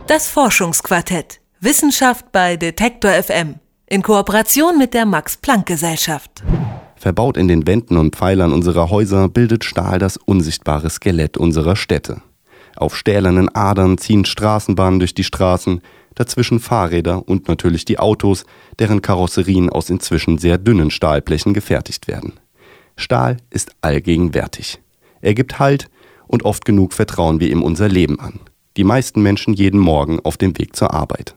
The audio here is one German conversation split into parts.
Das Forschungsquartett. Wissenschaft bei Detektor FM. In Kooperation mit der Max-Planck-Gesellschaft. Verbaut in den Wänden und Pfeilern unserer Häuser bildet Stahl das unsichtbare Skelett unserer Städte. Auf stählernen Adern ziehen Straßenbahnen durch die Straßen, dazwischen Fahrräder und natürlich die Autos, deren Karosserien aus inzwischen sehr dünnen Stahlblechen gefertigt werden. Stahl ist allgegenwärtig. Er gibt Halt und oft genug vertrauen wir ihm unser Leben an. Die meisten Menschen jeden Morgen auf dem Weg zur Arbeit.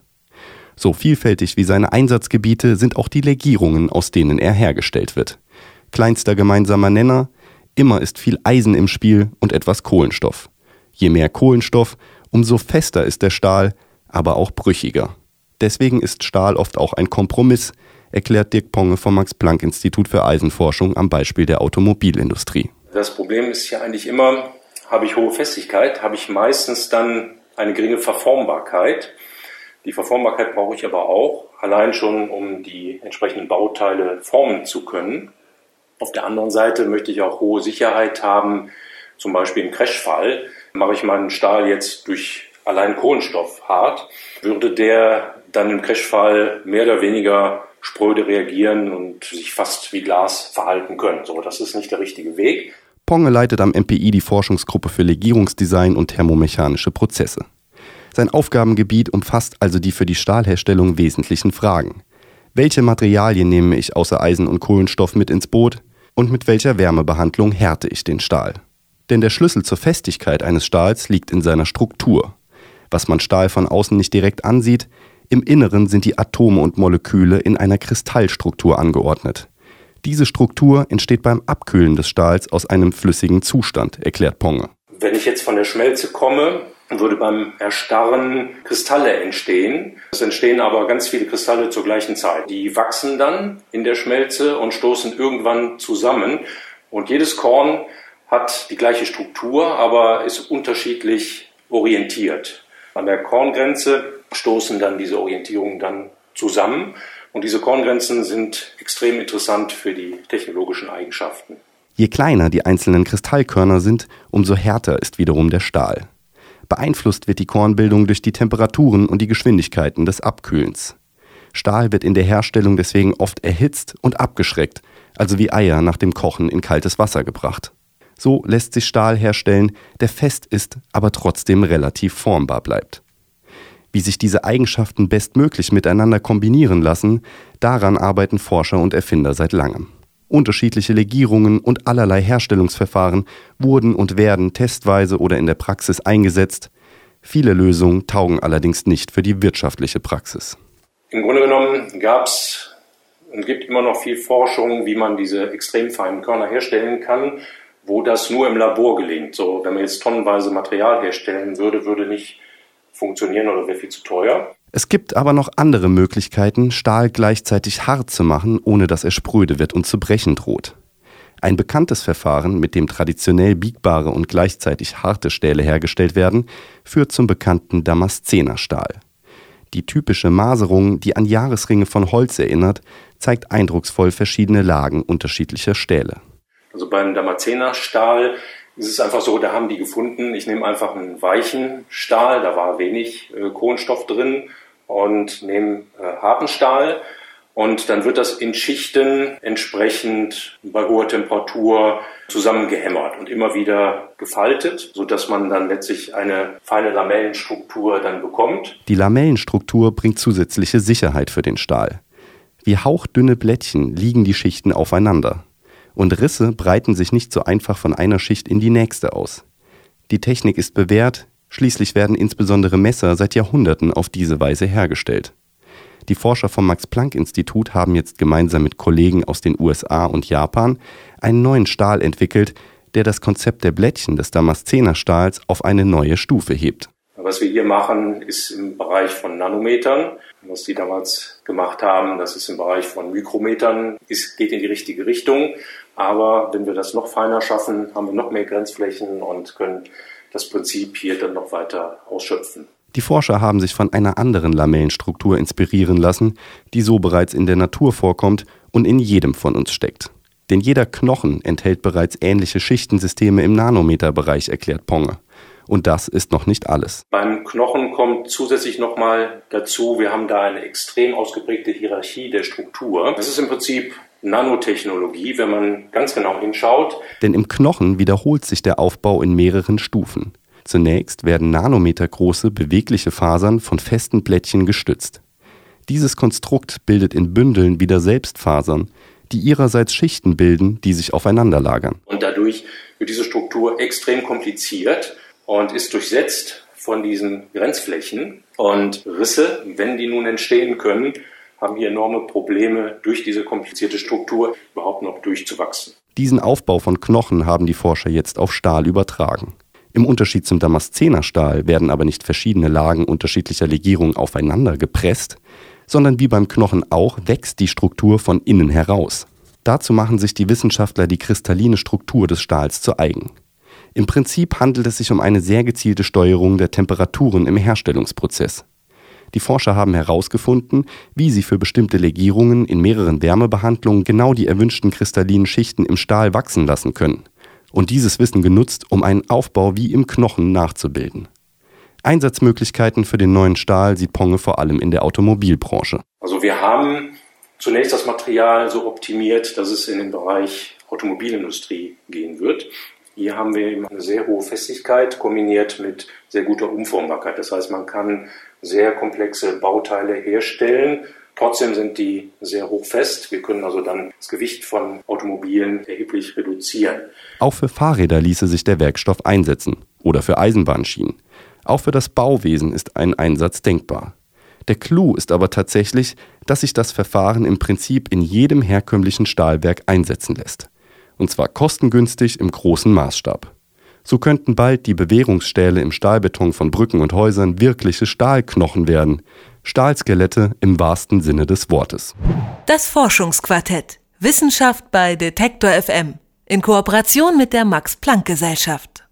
So vielfältig wie seine Einsatzgebiete sind auch die Legierungen, aus denen er hergestellt wird. Kleinster gemeinsamer Nenner: immer ist viel Eisen im Spiel und etwas Kohlenstoff. Je mehr Kohlenstoff, umso fester ist der Stahl, aber auch brüchiger. Deswegen ist Stahl oft auch ein Kompromiss, erklärt Dirk Ponge vom Max-Planck-Institut für Eisenforschung am Beispiel der Automobilindustrie. Das Problem ist ja eigentlich immer: Habe ich hohe Festigkeit, habe ich meistens dann eine geringe Verformbarkeit. Die Verformbarkeit brauche ich aber auch, allein schon, um die entsprechenden Bauteile formen zu können. Auf der anderen Seite möchte ich auch hohe Sicherheit haben, zum Beispiel im Crashfall. Mache ich meinen Stahl jetzt durch allein Kohlenstoff hart, würde der dann im Crashfall mehr oder weniger spröde reagieren und sich fast wie Glas verhalten können. So, das ist nicht der richtige Weg. Ponge leitet am MPI die Forschungsgruppe für Legierungsdesign und thermomechanische Prozesse. Sein Aufgabengebiet umfasst also die für die Stahlherstellung wesentlichen Fragen. Welche Materialien nehme ich außer Eisen und Kohlenstoff mit ins Boot und mit welcher Wärmebehandlung härte ich den Stahl? Denn der Schlüssel zur Festigkeit eines Stahls liegt in seiner Struktur. Was man Stahl von außen nicht direkt ansieht, im Inneren sind die Atome und Moleküle in einer Kristallstruktur angeordnet. Diese Struktur entsteht beim Abkühlen des Stahls aus einem flüssigen Zustand, erklärt Ponge. Wenn ich jetzt von der Schmelze komme, würde beim Erstarren Kristalle entstehen. Es entstehen aber ganz viele Kristalle zur gleichen Zeit. Die wachsen dann in der Schmelze und stoßen irgendwann zusammen. Und jedes Korn hat die gleiche Struktur, aber ist unterschiedlich orientiert. An der Korngrenze stoßen dann diese Orientierungen dann zusammen. Und diese Korngrenzen sind extrem interessant für die technologischen Eigenschaften. Je kleiner die einzelnen Kristallkörner sind, umso härter ist wiederum der Stahl. Beeinflusst wird die Kornbildung durch die Temperaturen und die Geschwindigkeiten des Abkühlens. Stahl wird in der Herstellung deswegen oft erhitzt und abgeschreckt, also wie Eier nach dem Kochen in kaltes Wasser gebracht. So lässt sich Stahl herstellen, der fest ist, aber trotzdem relativ formbar bleibt. Wie sich diese Eigenschaften bestmöglich miteinander kombinieren lassen, daran arbeiten Forscher und Erfinder seit langem. Unterschiedliche Legierungen und allerlei Herstellungsverfahren wurden und werden testweise oder in der Praxis eingesetzt. Viele Lösungen taugen allerdings nicht für die wirtschaftliche Praxis. Im Grunde genommen gab es und gibt immer noch viel Forschung, wie man diese extrem feinen Körner herstellen kann, wo das nur im Labor gelingt. So, wenn man jetzt tonnenweise Material herstellen würde, würde nicht funktionieren oder wäre viel zu teuer. Es gibt aber noch andere Möglichkeiten, Stahl gleichzeitig hart zu machen, ohne dass er spröde wird und zu brechen droht. Ein bekanntes Verfahren, mit dem traditionell biegbare und gleichzeitig harte Stähle hergestellt werden, führt zum bekannten Damaszenerstahl. Die typische Maserung, die an Jahresringe von Holz erinnert, zeigt eindrucksvoll verschiedene Lagen unterschiedlicher Stähle. Also beim Damaszenerstahl ist es einfach so, da haben die gefunden, ich nehme einfach einen weichen Stahl, da war wenig Kohlenstoff drin, und nehme harten Stahl, und dann wird das in Schichten entsprechend bei hoher Temperatur zusammengehämmert und immer wieder gefaltet, sodass man dann letztlich eine feine Lamellenstruktur dann bekommt. Die Lamellenstruktur bringt zusätzliche Sicherheit für den Stahl. Wie hauchdünne Blättchen liegen die Schichten aufeinander. Und Risse breiten sich nicht so einfach von einer Schicht in die nächste aus. Die Technik ist bewährt, schließlich werden insbesondere Messer seit Jahrhunderten auf diese Weise hergestellt. Die Forscher vom Max-Planck-Institut haben jetzt gemeinsam mit Kollegen aus den USA und Japan einen neuen Stahl entwickelt, der das Konzept der Blättchen des Damaszenerstahls auf eine neue Stufe hebt. Was wir hier machen, ist im Bereich von Nanometern. Was die damals gemacht haben, das ist im Bereich von Mikrometern, geht in die richtige Richtung. Aber wenn wir das noch feiner schaffen, haben wir noch mehr Grenzflächen und können das Prinzip hier dann noch weiter ausschöpfen. Die Forscher haben sich von einer anderen Lamellenstruktur inspirieren lassen, die so bereits in der Natur vorkommt und in jedem von uns steckt. Denn jeder Knochen enthält bereits ähnliche Schichtensysteme im Nanometerbereich, erklärt Ponge. Und das ist noch nicht alles. Beim Knochen kommt zusätzlich nochmal dazu, wir haben da eine extrem ausgeprägte Hierarchie der Struktur. Das ist im Prinzip Nanotechnologie, wenn man ganz genau hinschaut. Denn im Knochen wiederholt sich der Aufbau in mehreren Stufen. Zunächst werden nanometergroße, bewegliche Fasern von festen Plättchen gestützt. Dieses Konstrukt bildet in Bündeln wieder selbst Fasern, die ihrerseits Schichten bilden, die sich aufeinander lagern. Und dadurch wird diese Struktur extrem kompliziert und ist durchsetzt von diesen Grenzflächen. Und Risse, wenn die nun entstehen können, haben hier enorme Probleme, durch diese komplizierte Struktur überhaupt noch durchzuwachsen. Diesen Aufbau von Knochen haben die Forscher jetzt auf Stahl übertragen. Im Unterschied zum Damaszenerstahl werden aber nicht verschiedene Lagen unterschiedlicher Legierungen aufeinander gepresst, sondern wie beim Knochen auch wächst die Struktur von innen heraus. Dazu machen sich die Wissenschaftler die kristalline Struktur des Stahls zu eigen. Im Prinzip handelt es sich um eine sehr gezielte Steuerung der Temperaturen im Herstellungsprozess. Die Forscher haben herausgefunden, wie sie für bestimmte Legierungen in mehreren Wärmebehandlungen genau die erwünschten kristallinen Schichten im Stahl wachsen lassen können. Und dieses Wissen genutzt, um einen Aufbau wie im Knochen nachzubilden. Einsatzmöglichkeiten für den neuen Stahl sieht Ponge vor allem in der Automobilbranche. Also wir haben zunächst das Material so optimiert, dass es in den Bereich Automobilindustrie gehen wird. Hier haben wir eben eine sehr hohe Festigkeit kombiniert mit sehr guter Umformbarkeit. Das heißt, man kann sehr komplexe Bauteile herstellen. Trotzdem sind die sehr hochfest. Wir können also dann das Gewicht von Automobilen erheblich reduzieren. Auch für Fahrräder ließe sich der Werkstoff einsetzen oder für Eisenbahnschienen. Auch für das Bauwesen ist ein Einsatz denkbar. Der Clou ist aber tatsächlich, dass sich das Verfahren im Prinzip in jedem herkömmlichen Stahlwerk einsetzen lässt. Und zwar kostengünstig im großen Maßstab. So könnten bald die Bewährungsstähle im Stahlbeton von Brücken und Häusern wirkliche Stahlknochen werden. Stahlskelette im wahrsten Sinne des Wortes. Das Forschungsquartett. Wissenschaft bei Detektor FM. In Kooperation mit der Max-Planck-Gesellschaft.